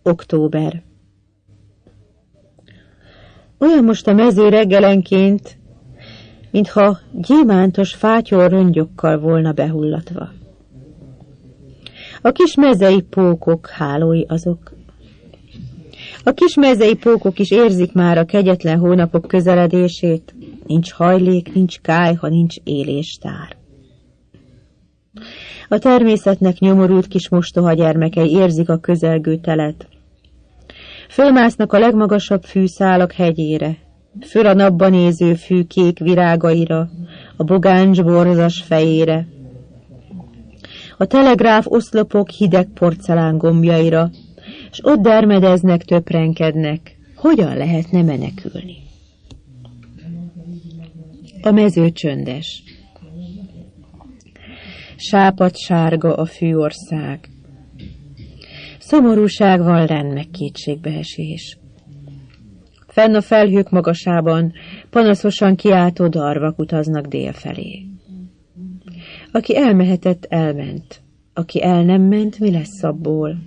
Október. Olyan most a mező reggelenként, mintha gyémántos fátyol rongyokkal volna behullatva. A kis mezei pókok hálói azok. A kis mezei pókok is érzik már a kegyetlen hónapok közeledését. Nincs hajlék, nincs kályha, nincs éléstár. A természetnek nyomorult kis mostoha gyermekei érzik a közelgő telet. Fölmásznak a legmagasabb fűszálak hegyére, föl a napban néző fű kék virágaira, a bogáncs borzas fejére, a telegráf oszlopok hideg porcelán gombjaira, s ott dermedeznek, töprenkednek. Hogyan lehetne menekülni? A mező csöndes. Sápadt sárga a fűország. Szomorúság van, rend meg kétségbeesés. Fenn a felhők magasában panaszosan kiáltó darvak utaznak dél felé. Aki elmehetett, elment. Aki el nem ment, mi lesz abból?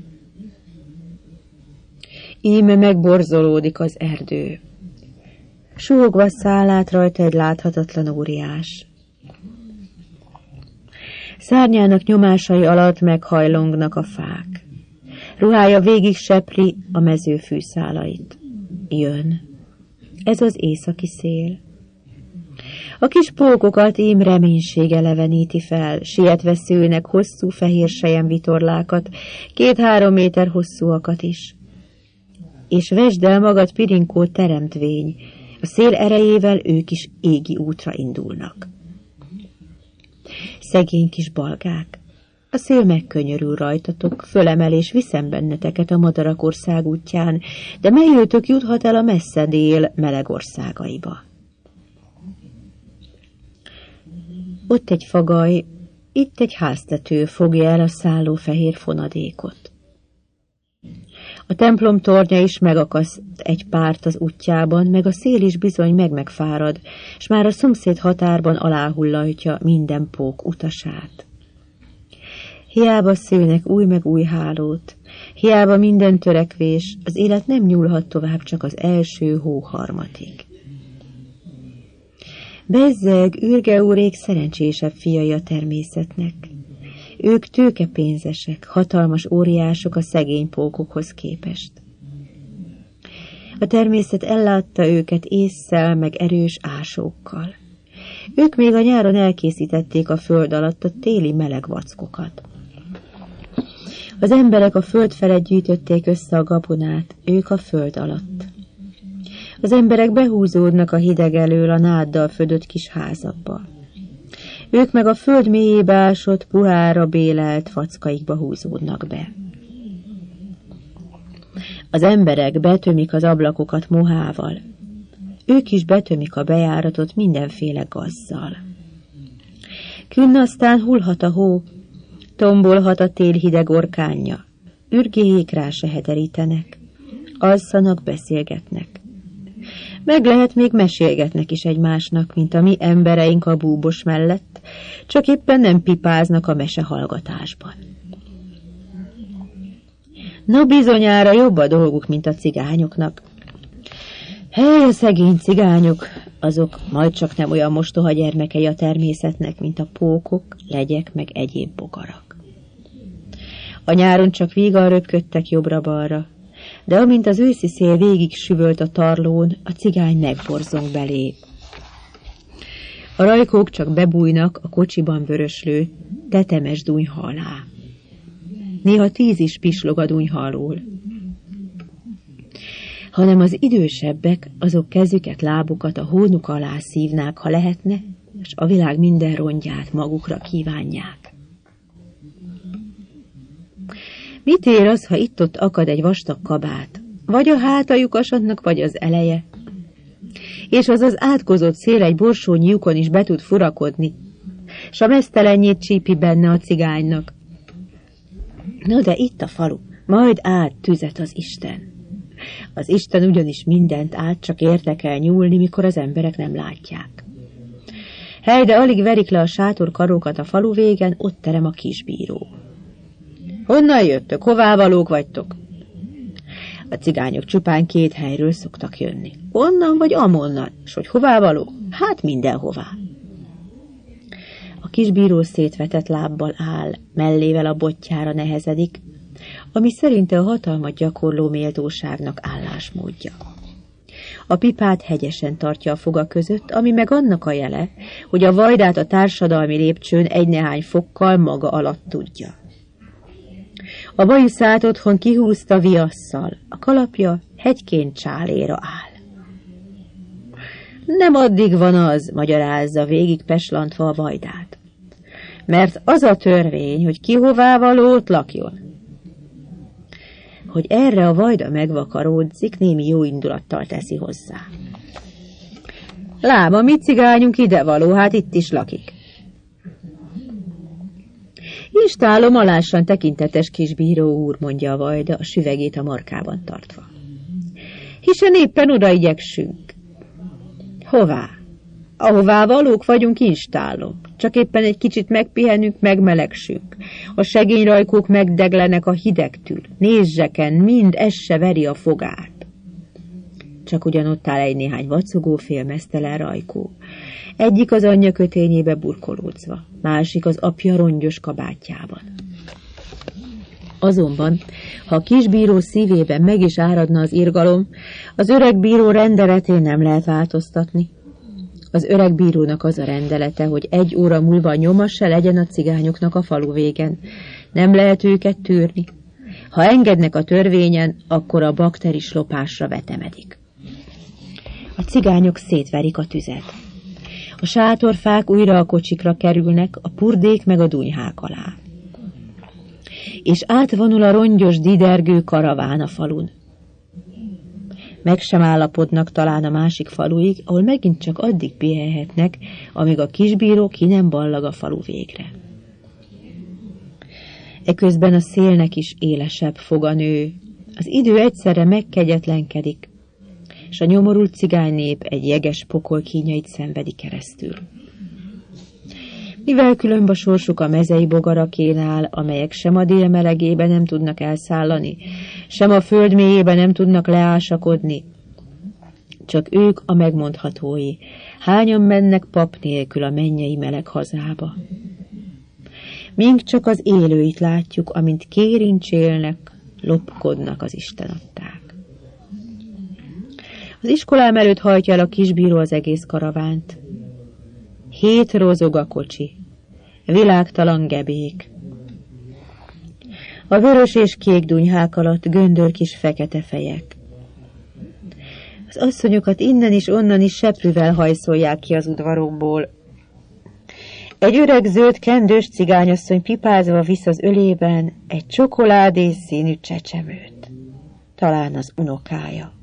Íme megborzolódik az erdő. Súgva száll át rajta egy láthatatlan óriás. Szárnyának nyomásai alatt meghajlongnak a fák. Ruhája végig sepri a mező fűszálait. Jön. Ez az északi szél. A kis pókokat ím reménység eleveníti fel, sietve szőnek hosszú fehér selyemvitorlákat, 2-3 méter hosszúakat is. És vesd el magad, pirinkó teremtvény, a szél erejével ők is égi útra indulnak. Szegény kis balgák, a szél megkönyörül rajtatok, fölemel és viszem benneteket a madarak országútján, de melyőtök juthat el a messze dél meleg országaiba? Ott egy fagaj, itt egy háztető fogja el a szálló fehér fonadékot. A templom tornya is megakaszt egy párt az útjában, meg a szél is bizony megfárad, s már a szomszéd határban aláhullajtja minden pók utasát. Hiába szőnek új meg új hálót, hiába minden törekvés, az élet nem nyúlhat tovább csak az első hóharmatig. Bezzeg, ürge úrék szerencsésebb fiai a természetnek. Ők tőkepénzesek, hatalmas óriások a szegény pókokhoz képest. A természet ellátta őket ésszel meg erős ásókkal. Ők még a nyáron elkészítették a föld alatt a téli meleg vackokat. Az emberek a föld felett gyűjtötték össze a gabonát, ők a föld alatt. Az emberek behúzódnak a hideg elől a náddal födött kis házakba. Ők meg a föld mélyébe ásott, puhára bélelt fackaikba húzódnak be. Az emberek betömik az ablakokat mohával. Ők is betömik a bejáratot mindenféle gazzal. Künn aztán hullhat a hó, tombolhat a tél hideg orkánja. Ürgéjék rá se hederítenek. Alszanak, beszélgetnek. Meg lehet még mesélgetnek is egymásnak, mint a mi embereink a búbos mellett, csak éppen nem pipáznak a mesehallgatásban. Na bizonyára jobb a dolguk, mint a cigányoknak. Hely, a szegény cigányok, azok majd csak nem olyan mostoha gyermekei a természetnek, mint a pókok, legyek meg egyéb bogarak. A nyáron csak vígan röpködtek jobbra-balra, de amint az őszi szél végig süvölt a tarlón, a cigány megborzong belé. A rajkók csak bebújnak a kocsiban vöröslő, tetemes dunyha alá. Néha 10 is pislog a dunyha alól. Hanem az idősebbek, azok kezüket, lábukat a hónuk alá szívnák, ha lehetne, és a világ minden rongyát magukra kívánják. Mit ér az, ha itt-ott akad egy vastag kabát? Vagy a hátajuk asadnak, vagy az eleje. És az átkozott szél egy borsónyi lyukon is be tud furakodni, s a meztelenjét csípi benne a cigánynak. No, de itt a falu, majd át tüzet az Isten. Az Isten ugyanis mindent át, csak érte kell nyúlni, mikor az emberek nem látják. Hely, de alig verik le a sátorkarókat a falu végen, ott terem a kisbíró. Honnan jöttök? Hová valók vagytok? A cigányok csupán 2 helyről szoktak jönni. Onnan vagy amonnan, és hogy hová való? Hát mindenhová. A kisbíró szétvetett lábbal áll, mellével a botjára nehezedik, ami szerinte a hatalmat gyakorló méltóságnak állásmódja. A pipát hegyesen tartja a foga között, ami meg annak a jele, hogy a vajdát a társadalmi lépcsőn egy-nehány fokkal maga alatt tudja. A bajuszát otthon kihúzta viasszal, a kalapja hegyként csáléra áll. Nem addig van az, magyarázza végig peslantva a vajdát. Mert az a törvény, hogy ki hová valót lakjon. Hogy erre a vajda megvakaródzik, némi jó indulattal teszi hozzá. Lám, a mi cigányunk idevaló, hát itt is lakik. Istállom, alássan tekintetes kisbíró úr, mondja a vajda, a süvegét a markában tartva. Hiszen éppen oda igyeksünk. Hová? Ahová valók vagyunk, instállom. Csak éppen egy kicsit megpihenünk, megmelegsünk. A segényrajkók megdeglenek a hidegtől. Nézzseken, mind ez se veri a fogát. Csak ugyanott áll egy-néhány vacogó, félmeztelen rajkó. Egyik az anyja kötényébe burkolódzva, másik az apja rongyos kabátjában. Azonban, ha a kisbíró szívében meg is áradna az irgalom, az öreg bíró rendeletén nem lehet változtatni. Az öreg bírónak az a rendelete, hogy 1 óra múlva nyoma se legyen a cigányoknak a falu végen. Nem lehet őket tűrni. Ha engednek a törvényen, akkor a bakteris lopásra vetemedik. A cigányok szétverik a tüzet. A sátorfák újra a kocsikra kerülnek, a purdék meg a dunyhák alá. És átvonul a rongyos, didergő karaván a falun. Meg sem állapodnak talán a másik faluig, ahol megint csak addig pihenhetnek, amíg a kisbíró ki nem ballag a falu végre. Eközben a szélnek is élesebb foga nő. Az idő egyszerre megkegyetlenkedik, és a nyomorult cigánynép egy jeges pokol kínjait szenvedi keresztül. Mivel különb a sorsuk a mezei bogarakénál áll, amelyek sem a dél melegében nem tudnak elszállani, sem a föld mélyében nem tudnak leásakodni, csak ők a megmondhatói. Hányan mennek pap nélkül a mennyei meleg hazába? Mink csak az élőit látjuk, amint kérincsélnek, lopkodnak az istenadták. Az iskolám előtt hajtja el a kisbíró az egész karavánt. 7 rozog a kocsi, világtalan gebék. A vörös és kék dunyhák alatt göndör kis fekete fejek. Az asszonyokat innen is onnan is seprűvel hajszolják ki az udvaromból. Egy öreg zöld kendős cigányasszony pipázva visz az ölében egy csokoládés színű csecsemőt. Talán az unokája.